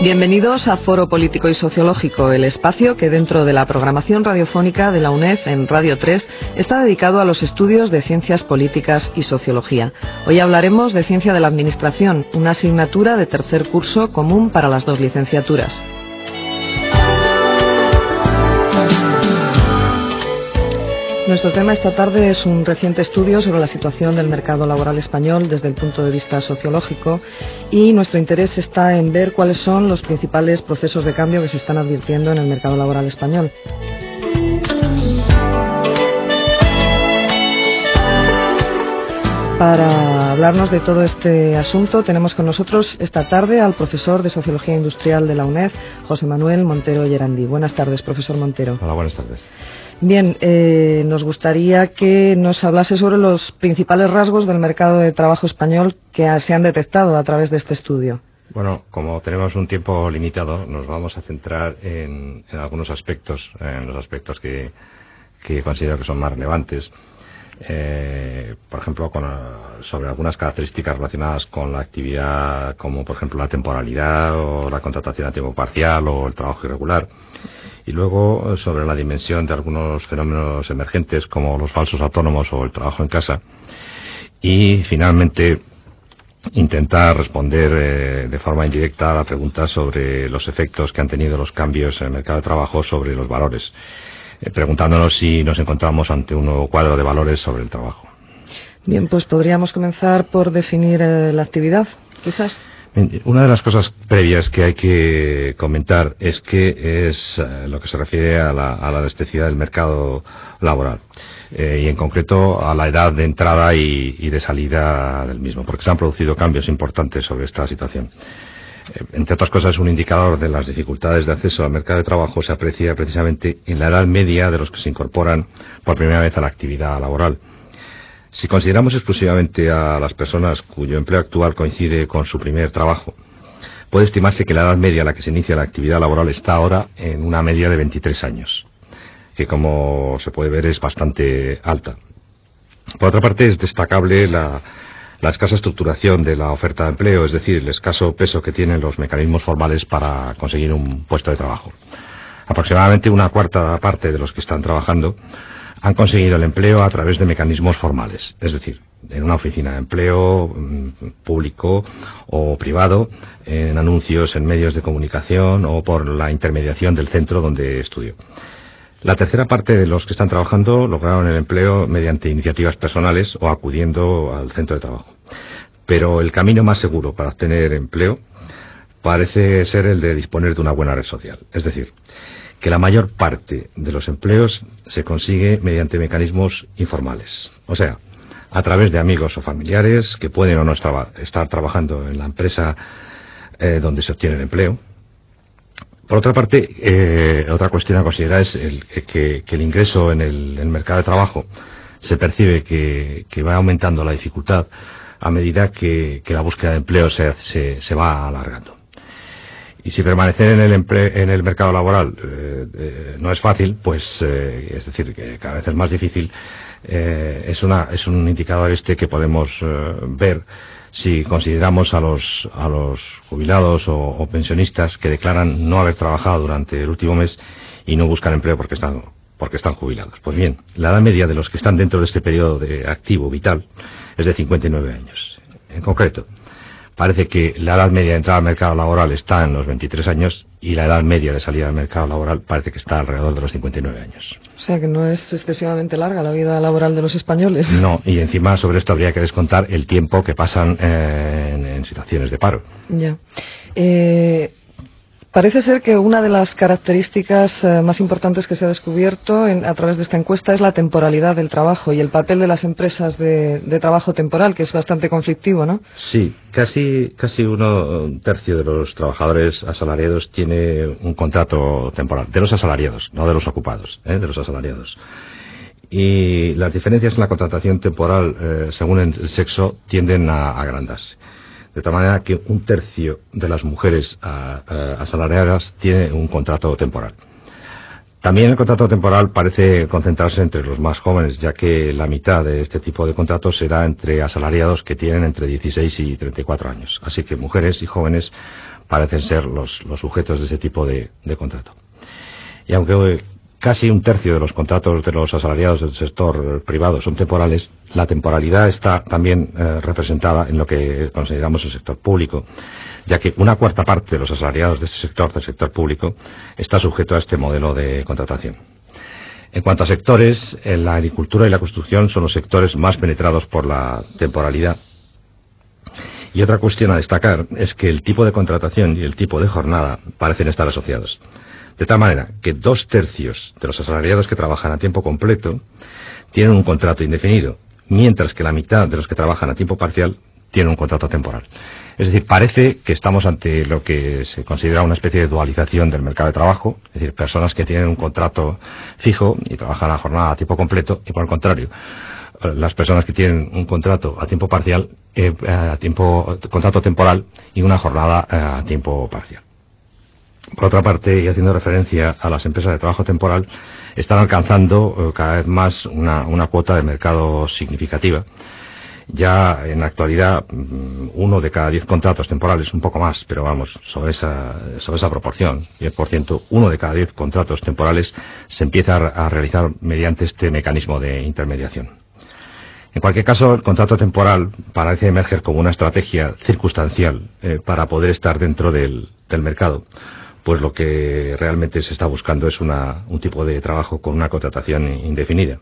Bienvenidos a Foro Político y Sociológico, el espacio que dentro de la programación radiofónica de la UNED en Radio 3 está dedicado a los estudios de ciencias políticas y sociología. Hoy hablaremos de Ciencia de la Administración, una asignatura de tercer curso común para las dos licenciaturas. Nuestro tema esta tarde es un reciente estudio sobre la situación del mercado laboral español desde el punto de vista sociológico y nuestro interés está en ver cuáles son los principales procesos de cambio que se están advirtiendo en el mercado laboral español. Para hablarnos de todo este asunto tenemos con nosotros esta tarde al profesor de Sociología Industrial de la UNED, José Manuel Montero Gerandi. Buenas tardes, profesor Montero. Hola, buenas tardes. Bien, nos gustaría que nos hablase sobre los principales rasgos del mercado de trabajo español que se han detectado a través de este estudio. Bueno, como tenemos un tiempo limitado, nos vamos a centrar en algunos aspectos, en los aspectos que considero que son más relevantes. Por ejemplo, sobre algunas características relacionadas con la actividad, como por ejemplo la temporalidad o la contratación a tiempo parcial o el trabajo irregular. Y luego sobre la dimensión de algunos fenómenos emergentes como los falsos autónomos o el trabajo en casa. Y finalmente intentar responder de forma indirecta a la pregunta sobre los efectos que han tenido los cambios en el mercado de trabajo sobre los valores, preguntándonos si nos encontramos ante un nuevo cuadro de valores sobre el trabajo. Bien, pues podríamos comenzar por definir la actividad, quizás. Una de las cosas previas que hay que comentar es que es lo que se refiere a la elasticidad del mercado laboral y en concreto a la edad de entrada y de salida del mismo, porque se han producido cambios importantes sobre esta situación. Entre otras cosas, un indicador de las dificultades de acceso al mercado de trabajo se aprecia precisamente en la edad media de los que se incorporan por primera vez a la actividad laboral. Si consideramos exclusivamente a las personas cuyo empleo actual coincide con su primer trabajo, puede estimarse que la edad media a la que se inicia la actividad laboral está ahora en una media de 23 años, que como se puede ver es bastante alta. Por otra parte, es destacable la escasa estructuración de la oferta de empleo, es decir, el escaso peso que tienen los mecanismos formales para conseguir un puesto de trabajo. Aproximadamente una cuarta parte de los que están trabajando han conseguido el empleo a través de mecanismos formales, es decir, en una oficina de empleo público o privado, en anuncios en medios de comunicación o por la intermediación del centro donde estudió. La tercera parte de los que están trabajando lograron el empleo mediante iniciativas personales o acudiendo al centro de trabajo. Pero el camino más seguro para obtener empleo parece ser el de disponer de una buena red social, es decir, que la mayor parte de los empleos se consigue mediante mecanismos informales, o sea, a través de amigos o familiares que pueden o no estar trabajando en la empresa donde se obtiene el empleo. Por otra parte, otra cuestión a considerar es que el ingreso en el mercado de trabajo se percibe que va aumentando la dificultad a medida que la búsqueda de empleo se va alargando. Y si permanecer en el mercado laboral no es fácil, pues es decir, que cada vez es más difícil, es un indicador que podemos ver si consideramos a los jubilados o pensionistas que declaran no haber trabajado durante el último mes y no buscan empleo porque están jubilados. Pues bien, la edad media de los que están dentro de este periodo de activo vital es de 59 años. En concreto, parece que la edad media de entrada al mercado laboral está en los 23 años y la edad media de salida al mercado laboral parece que está alrededor de los 59 años. O sea que no es excesivamente larga la vida laboral de los españoles. No, y encima sobre esto habría que descontar el tiempo que pasan en situaciones de paro. Ya. Parece ser que una de las características más importantes que se ha descubierto a través de esta encuesta es la temporalidad del trabajo y el papel de las empresas de trabajo temporal, que es bastante conflictivo, ¿no? Sí, casi un tercio de los trabajadores asalariados tiene un contrato temporal. De los asalariados, no de los ocupados, de los asalariados. Y las diferencias en la contratación temporal, según el sexo, tienden a agrandarse. De tal manera que un tercio de las mujeres asalariadas tiene un contrato temporal. También el contrato temporal parece concentrarse entre los más jóvenes, ya que la mitad de este tipo de contratos se da entre asalariados que tienen entre 16 y 34 años. Así que mujeres y jóvenes parecen ser los sujetos de ese tipo de contrato. Y aunque casi un tercio de los contratos de los asalariados del sector privado son temporales, la temporalidad está también representada en lo que consideramos el sector público, ya que una cuarta parte de los asalariados de este sector, del sector público, está sujeto a este modelo de contratación. En cuanto a sectores, la agricultura y la construcción son los sectores más penetrados por la temporalidad. Y otra cuestión a destacar es que el tipo de contratación y el tipo de jornada parecen estar asociados. De tal manera que 2/3 de los asalariados que trabajan a tiempo completo tienen un contrato indefinido, mientras que la mitad de los que trabajan a tiempo parcial tienen un contrato temporal. Es decir, parece que estamos ante lo que se considera una especie de dualización del mercado de trabajo, es decir, personas que tienen un contrato fijo y trabajan a jornada a tiempo completo, y por el contrario, las personas que tienen un contrato a tiempo parcial, contrato temporal y una jornada a tiempo parcial. Por otra parte, y haciendo referencia a las empresas de trabajo temporal, están alcanzando cada vez más una cuota de mercado significativa. Ya en la actualidad, 1 de cada 10 contratos temporales, un poco más, pero vamos, sobre esa proporción, 10%, 1 de cada 10 contratos temporales se empieza a realizar mediante este mecanismo de intermediación. En cualquier caso, el contrato temporal parece emerger como una estrategia circunstancial para poder estar dentro del mercado. Pues lo que realmente se está buscando es un tipo de trabajo con una contratación indefinida.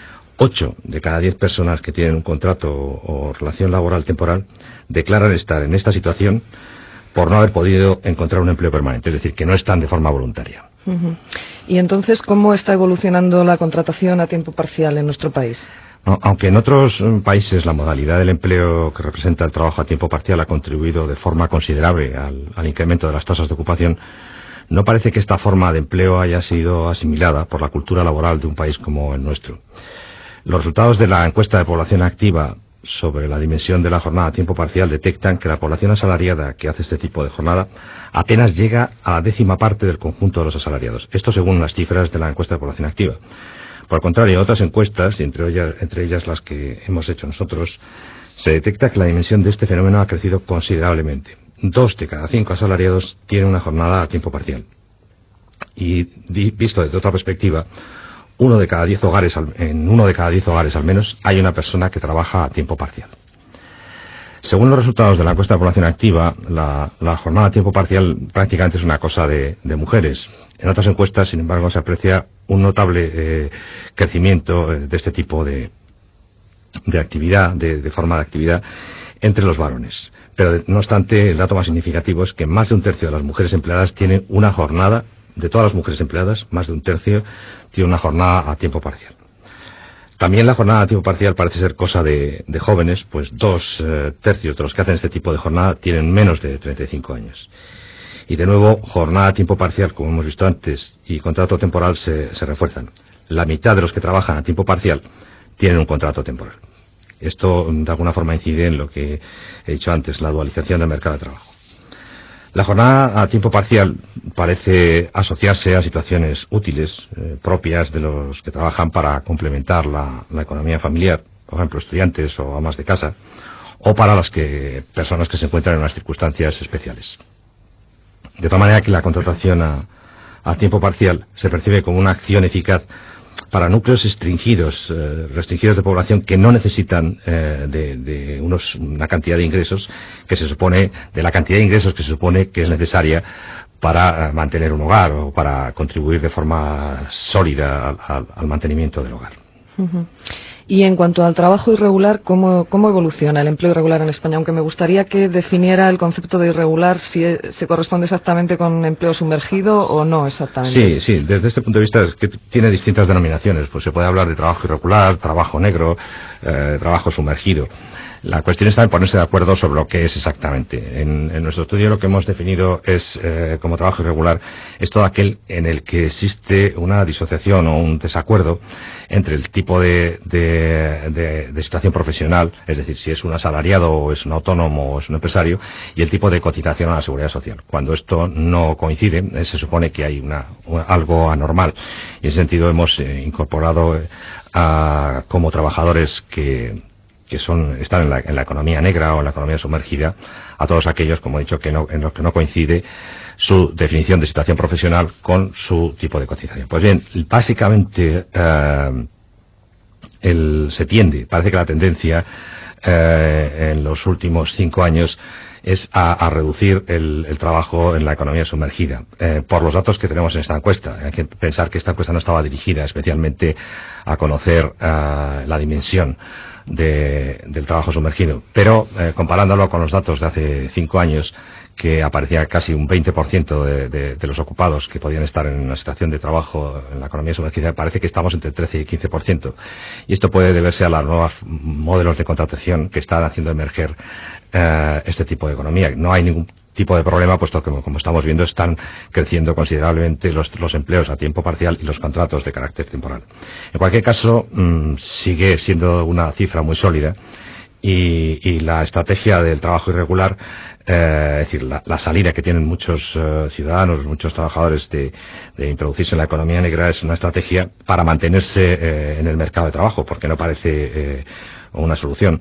8 de cada 10 personas que tienen un contrato o relación laboral temporal declaran estar en esta situación por no haber podido encontrar un empleo permanente, es decir, que no están de forma voluntaria. Uh-huh. Y entonces, ¿cómo está evolucionando la contratación a tiempo parcial en nuestro país? Aunque en otros países la modalidad del empleo que representa el trabajo a tiempo parcial ha contribuido de forma considerable al incremento de las tasas de ocupación, no parece que esta forma de empleo haya sido asimilada por la cultura laboral de un país como el nuestro. Los resultados de la encuesta de población activa sobre la dimensión de la jornada a tiempo parcial detectan que la población asalariada que hace este tipo de jornada apenas llega a la 10ª parte del conjunto de los asalariados. Esto según las cifras de la encuesta de población activa. Por el contrario, en otras encuestas, y entre ellas las que hemos hecho nosotros, se detecta que la dimensión de este fenómeno ha crecido considerablemente. 2 de cada 5 asalariados tienen una jornada a tiempo parcial. Y visto desde otra perspectiva, en 1 de cada 10 hogares al menos hay una persona que trabaja a tiempo parcial. Según los resultados de la encuesta de población activa, la jornada a tiempo parcial prácticamente es una cosa de mujeres. En otras encuestas, sin embargo, se aprecia un notable crecimiento de este tipo de actividad, de forma de actividad, entre los varones. Pero, no obstante, el dato más significativo es que más de 1/3 de las mujeres empleadas tienen una jornada, de todas las mujeres empleadas, más de 1/3 tienen una jornada a tiempo parcial. También la jornada a tiempo parcial parece ser cosa de jóvenes, pues 2/3 de los que hacen este tipo de jornada tienen menos de 35 años. Y de nuevo, jornada a tiempo parcial, como hemos visto antes, y contrato temporal se refuerzan. La mitad de los que trabajan a tiempo parcial tienen un contrato temporal. Esto, de alguna forma, incide en lo que he dicho antes, la dualización del mercado de trabajo. La jornada a tiempo parcial parece asociarse a situaciones útiles, propias de los que trabajan para complementar la economía familiar, por ejemplo, estudiantes o amas de casa, o para las personas que se encuentran en unas circunstancias especiales. De tal manera que la contratación a tiempo parcial se percibe como una acción eficaz para núcleos restringidos de población que no necesitan de una cantidad de ingresos de la cantidad de ingresos que se supone que es necesaria para mantener un hogar o para contribuir de forma sólida al mantenimiento del hogar. Uh-huh. Y en cuanto al trabajo irregular, ¿cómo evoluciona el empleo irregular en España? Aunque me gustaría que definiera el concepto de irregular, si se corresponde exactamente con empleo sumergido o no exactamente. Sí, desde este punto de vista es que tiene distintas denominaciones. Pues se puede hablar de trabajo irregular, trabajo negro, trabajo sumergido. La cuestión está en ponerse de acuerdo sobre lo que es exactamente. En nuestro estudio lo que hemos definido es como trabajo irregular es todo aquel en el que existe una disociación o un desacuerdo entre el tipo de situación profesional, es decir, si es un asalariado o es un autónomo o es un empresario, y el tipo de cotización a la seguridad social. Cuando esto no coincide, se supone que hay algo anormal. Y en ese sentido hemos incorporado como trabajadores que están en la economía negra o en la economía sumergida, a todos aquellos, como he dicho, en los que no coincide su definición de situación profesional con su tipo de cotización. Pues bien, básicamente parece que la tendencia en los últimos 5 años es a reducir el trabajo en la economía sumergida. Por los datos que tenemos en esta encuesta, hay que pensar que esta encuesta no estaba dirigida especialmente a conocer la dimensión del trabajo sumergido, pero comparándolo con los datos de hace 5 años, que aparecía casi un 20% de los ocupados que podían estar en una situación de trabajo en la economía sumergida, parece que estamos entre 13 y 15%. Y esto puede deberse a los nuevos modelos de contratación que están haciendo emerger este tipo de economía. No hay ningún tipo de problema, puesto que, como estamos viendo, están creciendo considerablemente los empleos a tiempo parcial y los contratos de carácter temporal. En cualquier caso, sigue siendo una cifra muy sólida. Y la estrategia del trabajo irregular, es decir, la salida que tienen muchos ciudadanos, muchos trabajadores de introducirse en la economía negra, es una estrategia para mantenerse en el mercado de trabajo, porque no parece una solución.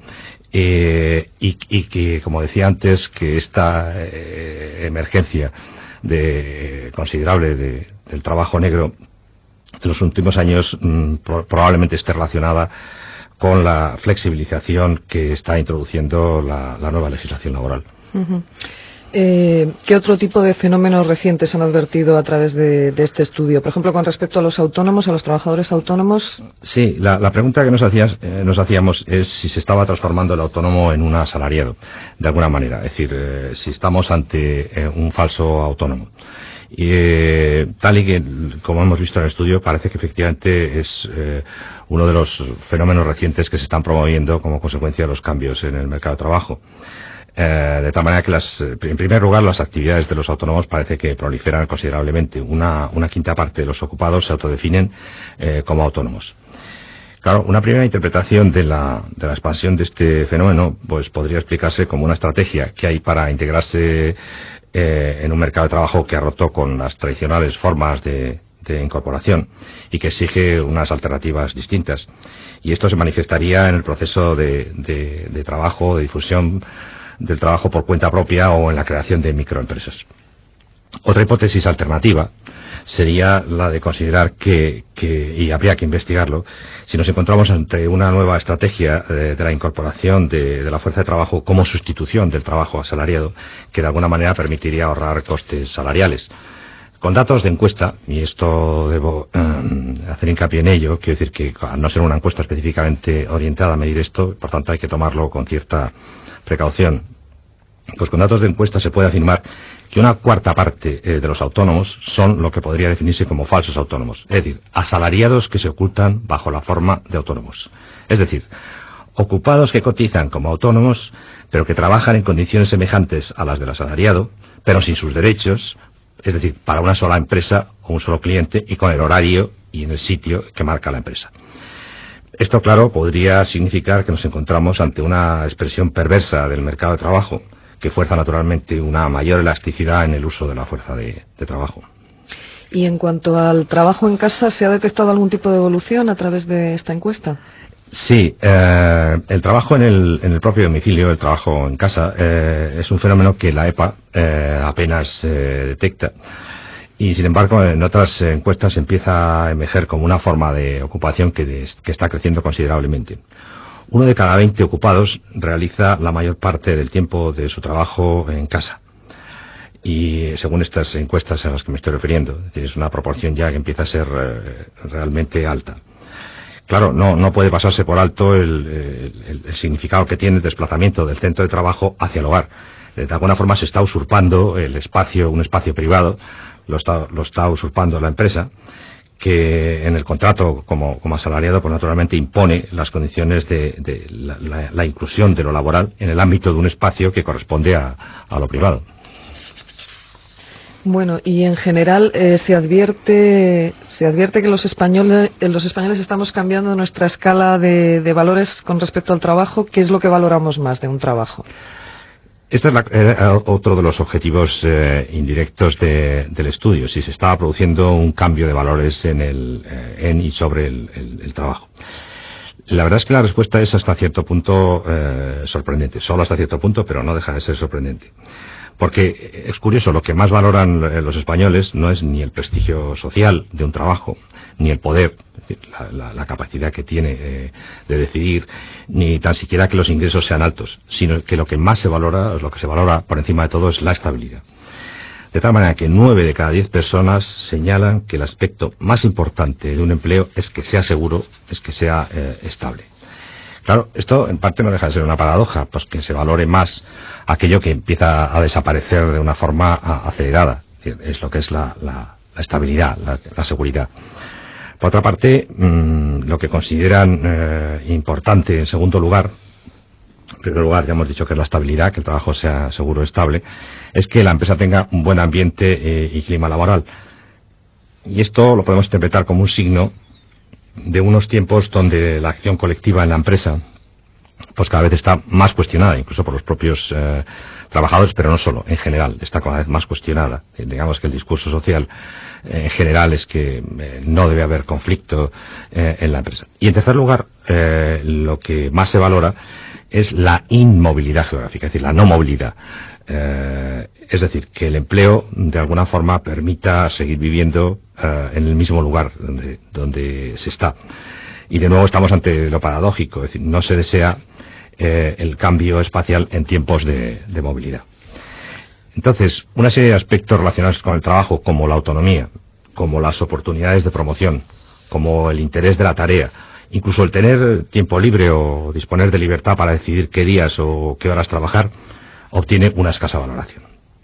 Y que, como decía antes, que esta emergencia considerable del trabajo negro en los últimos años probablemente esté relacionada con la flexibilización que está introduciendo la nueva legislación laboral. Uh-huh. ¿Qué otro tipo de fenómenos recientes han advertido a través de este estudio? Por ejemplo, con respecto a los autónomos, a los trabajadores autónomos. Sí, la pregunta que nos hacíamos es si se estaba transformando el autónomo en un asalariado, de alguna manera. Es decir, si estamos ante un falso autónomo. Y tal y que, como hemos visto en el estudio, parece que efectivamente es uno de los fenómenos recientes que se están promoviendo como consecuencia de los cambios en el mercado de trabajo. De tal manera que, en primer lugar, las actividades de los autónomos parece que proliferan considerablemente. Una quinta parte de los ocupados se autodefinen como autónomos. Claro, una primera interpretación de la expansión de este fenómeno pues podría explicarse como una estrategia que hay para integrarse en un mercado de trabajo que ha roto con las tradicionales formas de incorporación y que exige unas alternativas distintas. Y esto se manifestaría en el proceso de trabajo, de difusión del trabajo por cuenta propia o en la creación de microempresas. Otra hipótesis alternativa sería la de considerar y habría que investigarlo, si nos encontramos ante una nueva estrategia de la incorporación de la fuerza de trabajo como sustitución del trabajo asalariado, que de alguna manera permitiría ahorrar costes salariales. Con datos de encuesta, y esto debo hacer hincapié en ello, quiero decir que al no ser una encuesta específicamente orientada a medir esto, por tanto hay que tomarlo con cierta precaución. Pues con datos de encuesta se puede afirmar que una cuarta parte de los autónomos son lo que podría definirse como falsos autónomos, es decir, asalariados que se ocultan bajo la forma de autónomos. Es decir, ocupados que cotizan como autónomos, pero que trabajan en condiciones semejantes a las del asalariado, pero sin sus derechos, es decir, para una sola empresa o un solo cliente y con el horario y en el sitio que marca la empresa. Esto, claro, podría significar que nos encontramos ante una expresión perversa del mercado de trabajo, que fuerza naturalmente una mayor elasticidad en el uso de la fuerza de trabajo. Y en cuanto al trabajo en casa, ¿se ha detectado algún tipo de evolución a través de esta encuesta? Sí, el trabajo en el propio domicilio, el trabajo en casa, es un fenómeno que la EPA apenas detecta. Y sin embargo, en otras encuestas empieza a emerger como una forma de ocupación que está creciendo considerablemente. 1 de cada 20 ocupados realiza la mayor parte del tiempo de su trabajo en casa. Y según estas encuestas a las que me estoy refiriendo, es una proporción ya que empieza a ser realmente alta. Claro, no puede pasarse por alto el significado que tiene el desplazamiento del centro de trabajo hacia el hogar. De alguna forma se está usurpando un espacio privado, lo está usurpando la empresa, que en el contrato como asalariado pues naturalmente impone las condiciones de la inclusión de lo laboral en el ámbito de un espacio que corresponde a lo privado. Bueno, y en general se advierte que los españoles estamos cambiando nuestra escala de valores con respecto al trabajo. ¿Qué es lo que valoramos más de un trabajo? Este es otro de los objetivos indirectos del estudio, si se estaba produciendo un cambio de valores en y sobre el trabajo. La verdad es que la respuesta es hasta cierto punto sorprendente, solo hasta cierto punto, pero no deja de ser sorprendente. Porque es curioso, lo que más valoran los españoles no es ni el prestigio social de un trabajo, ni el poder, es decir, la capacidad que tiene de decidir, ni tan siquiera que los ingresos sean altos, sino que lo que más se valora, lo que se valora por encima de todo es la estabilidad. De tal manera que 9 de cada 10 personas señalan que el aspecto más importante de un empleo es que sea seguro, es que sea estable. Claro, esto en parte no deja de ser una paradoja, pues que se valore más aquello que empieza a desaparecer de una forma acelerada. Es lo que es la estabilidad, la seguridad. Por otra parte, lo que consideran importante en segundo lugar, en primer lugar ya hemos dicho que es la estabilidad, que el trabajo sea seguro, estable, es que la empresa tenga un buen ambiente y clima laboral. Y esto lo podemos interpretar como un signo de unos tiempos donde la acción colectiva en la empresa pues cada vez está más cuestionada, incluso por los propios trabajadores, pero no solo, en general, está cada vez más cuestionada. Digamos que el discurso social en general es que no debe haber conflicto en la empresa. Y en tercer lugar, lo que más se valora es la inmovilidad geográfica, es decir, la no movilidad. Es decir, que el empleo de alguna forma permita seguir viviendo en el mismo lugar donde se está. Y de nuevo estamos ante lo paradójico, es decir, no se desea el cambio espacial en tiempos de movilidad. Entonces, una serie de aspectos relacionados con el trabajo, como la autonomía, como las oportunidades de promoción, como el interés de la tarea, incluso el tener tiempo libre o disponer de libertad para decidir qué días o qué horas trabajar, obtiene una escasa valoración.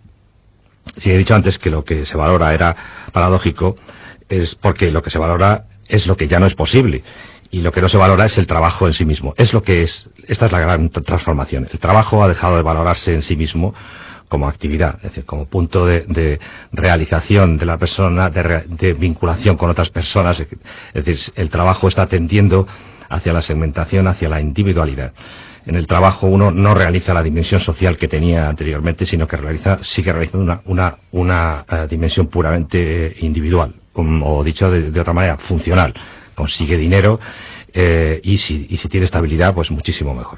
Si he dicho antes que lo que se valora era paradójico, es porque lo que se valora es lo que ya no es posible, y lo que no se valora es el trabajo en sí mismo. Es lo que es. Esta es la gran transformación. El trabajo ha dejado de valorarse en sí mismo como actividad, es decir, como punto de realización de la persona, de vinculación con otras personas. Es decir, el trabajo está tendiendo hacia la segmentación, hacia la individualidad. En el trabajo uno no realiza la dimensión social que tenía anteriormente, sino que sigue realizando una dimensión puramente individual, o dicho de otra manera, funcional. Consigue dinero y si tiene estabilidad, pues muchísimo mejor.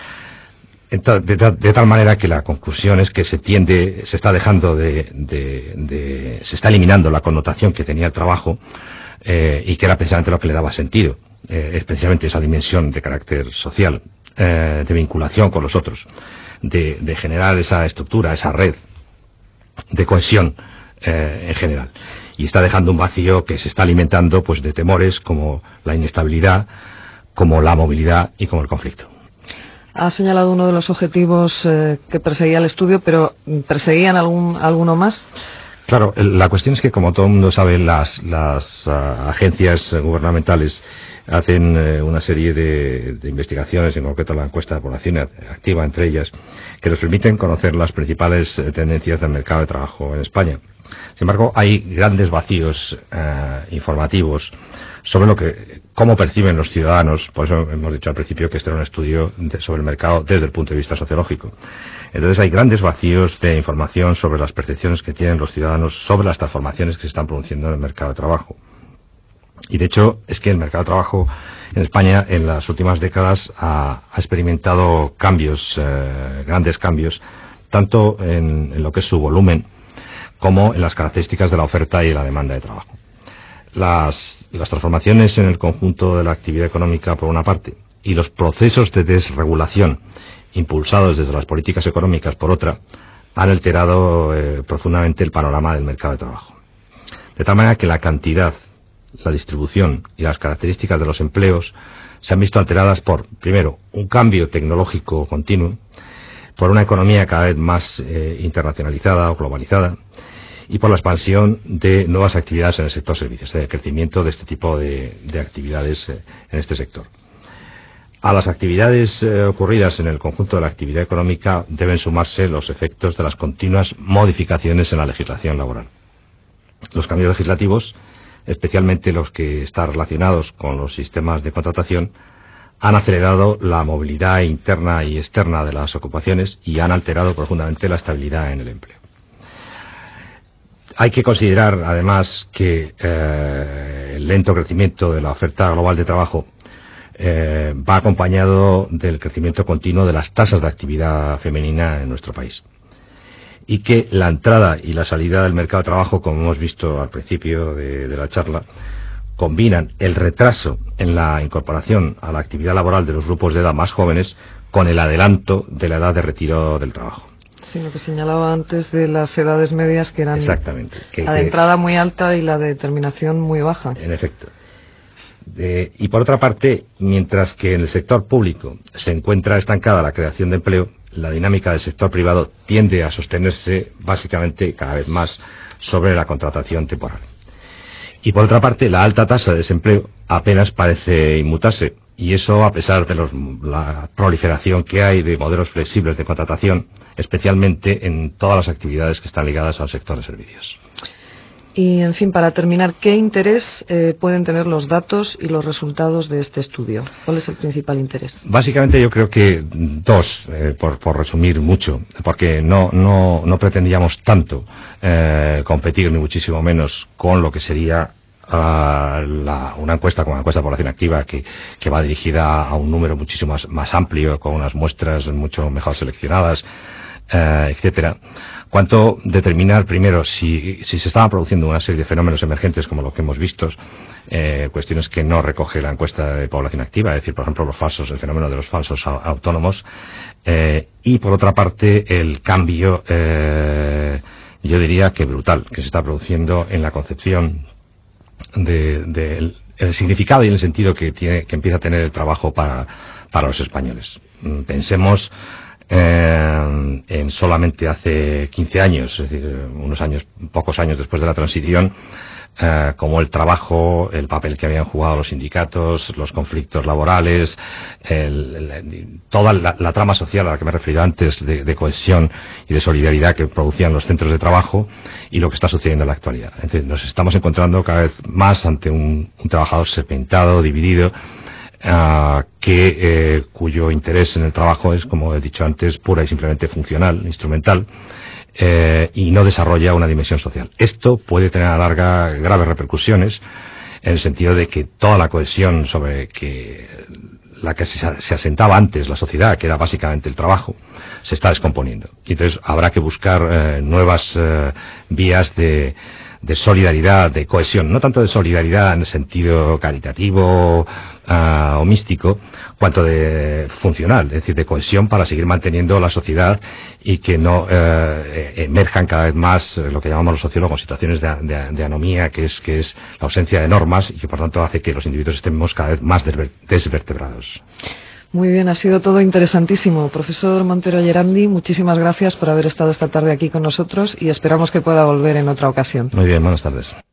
De tal manera que la conclusión es que se está dejando se está eliminando la connotación que tenía el trabajo y que era precisamente lo que le daba sentido, especialmente esa dimensión de carácter social, de vinculación con los otros, de generar esa estructura, esa red de cohesión en general. Y está dejando un vacío que se está alimentando pues de temores como la inestabilidad, como la movilidad y como el conflicto. Ha señalado uno de los objetivos que perseguía el estudio, pero ¿perseguían alguno más? Claro, la cuestión es que, como todo el mundo sabe, las agencias gubernamentales hacen una serie de investigaciones, en concreto la encuesta de población activa entre ellas, que nos permiten conocer las principales tendencias del mercado de trabajo en España. Sin embargo, hay grandes vacíos informativos sobre cómo perciben los ciudadanos. Por eso hemos dicho al principio que este era un estudio sobre el mercado desde el punto de vista sociológico. Entonces hay grandes vacíos de información sobre las percepciones que tienen los ciudadanos sobre las transformaciones que se están produciendo en el mercado de trabajo. Y de hecho es que el mercado de trabajo en España en las últimas décadas ha experimentado cambios, grandes cambios, tanto en lo que es su volumen como en las características de la oferta y la demanda de trabajo. Las transformaciones en el conjunto de la actividad económica, por una parte, y los procesos de desregulación impulsados desde las políticas económicas, por otra, han alterado profundamente el panorama del mercado de trabajo. De tal manera que la cantidad, la distribución y las características de los empleos se han visto alteradas por, primero, un cambio tecnológico continuo, por una economía cada vez más internacionalizada o globalizada, y por la expansión de nuevas actividades en el sector servicios, el crecimiento de este tipo de actividades en este sector. A las actividades ocurridas en el conjunto de la actividad económica deben sumarse los efectos de las continuas modificaciones en la legislación laboral. Los cambios legislativos, especialmente los que están relacionados con los sistemas de contratación, han acelerado la movilidad interna y externa de las ocupaciones y han alterado profundamente la estabilidad en el empleo. Hay que considerar, además, que el lento crecimiento de la oferta global de trabajo va acompañado del crecimiento continuo de las tasas de actividad femenina en nuestro país. Y que la entrada y la salida del mercado de trabajo, como hemos visto al principio de la charla, combinan el retraso en la incorporación a la actividad laboral de los grupos de edad más jóvenes con el adelanto de la edad de retiro del trabajo. Sí, lo que señalaba antes de las edades medias, que eran exactamente, la de entrada muy alta y la de terminación muy baja. En efecto. Y por otra parte, mientras que en el sector público se encuentra estancada la creación de empleo, la dinámica del sector privado tiende a sostenerse básicamente cada vez más sobre la contratación temporal. Y por otra parte, la alta tasa de desempleo apenas parece inmutarse, y eso a pesar de la proliferación que hay de modelos flexibles de contratación, especialmente en todas las actividades que están ligadas al sector de servicios. Y, en fin, para terminar, ¿qué interés pueden tener los datos y los resultados de este estudio? ¿Cuál es el principal interés? Básicamente yo creo que dos, por resumir mucho, porque no pretendíamos tanto competir, ni muchísimo menos, con lo que sería una encuesta como la encuesta de población activa, que va dirigida a un número muchísimo más amplio, con unas muestras mucho mejor seleccionadas, etcétera, cuanto determinar primero si se estaban produciendo una serie de fenómenos emergentes como lo que hemos visto, cuestiones que no recoge la encuesta de población activa, es decir, por ejemplo, el fenómeno de los falsos autónomos, y por otra parte el cambio, yo diría que brutal, que se está produciendo en la concepción del significado y en el sentido que empieza a tener el trabajo para los españoles. Pensemos en solamente hace 15 años, es decir, pocos años después de la transición, como el trabajo, el papel que habían jugado los sindicatos, los conflictos laborales, toda la trama social a la que me he referido antes, de cohesión y de solidaridad que producían los centros de trabajo, y lo que está sucediendo en la actualidad. Entonces, nos estamos encontrando cada vez más ante un trabajador segmentado, dividido, cuyo interés en el trabajo es, como he dicho antes, pura y simplemente funcional, instrumental, y no desarrolla una dimensión social. Esto puede tener a la larga graves repercusiones, en el sentido de que toda la cohesión sobre la que se asentaba antes la sociedad, que era básicamente el trabajo, se está descomponiendo. Y entonces habrá que buscar nuevas vías de solidaridad, de cohesión, no tanto de solidaridad en el sentido caritativo o místico, cuanto de funcional, es decir, de cohesión para seguir manteniendo la sociedad y que no emerjan cada vez más lo que llamamos los sociólogos situaciones de anomía, que es la ausencia de normas, y que por tanto hace que los individuos estemos cada vez más desvertebrados. Muy bien, ha sido todo interesantísimo. Profesor Montero Gerandi, muchísimas gracias por haber estado esta tarde aquí con nosotros y esperamos que pueda volver en otra ocasión. Muy bien, buenas tardes.